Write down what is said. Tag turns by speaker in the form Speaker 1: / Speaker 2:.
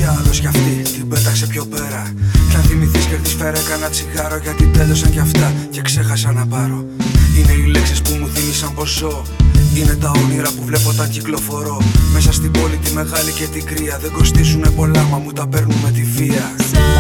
Speaker 1: άλλος κι αυτή την πέταξε πιο πέρα. Κι αν θυμηθείς κερδίς φέρε κανένα τσιγάρο, γιατί τέλειωσαν κι αυτά και ξέχασα να πάρω. Είναι οι λέξεις που μου θύμισαν πως ζω. Είναι τα όνειρα που βλέπω όταν κυκλοφορώ. Μέσα στην πόλη τη μεγάλη και την κρύα. Δεν κοστίζουνε πολλά μα μου τα παίρνουν με τη βία.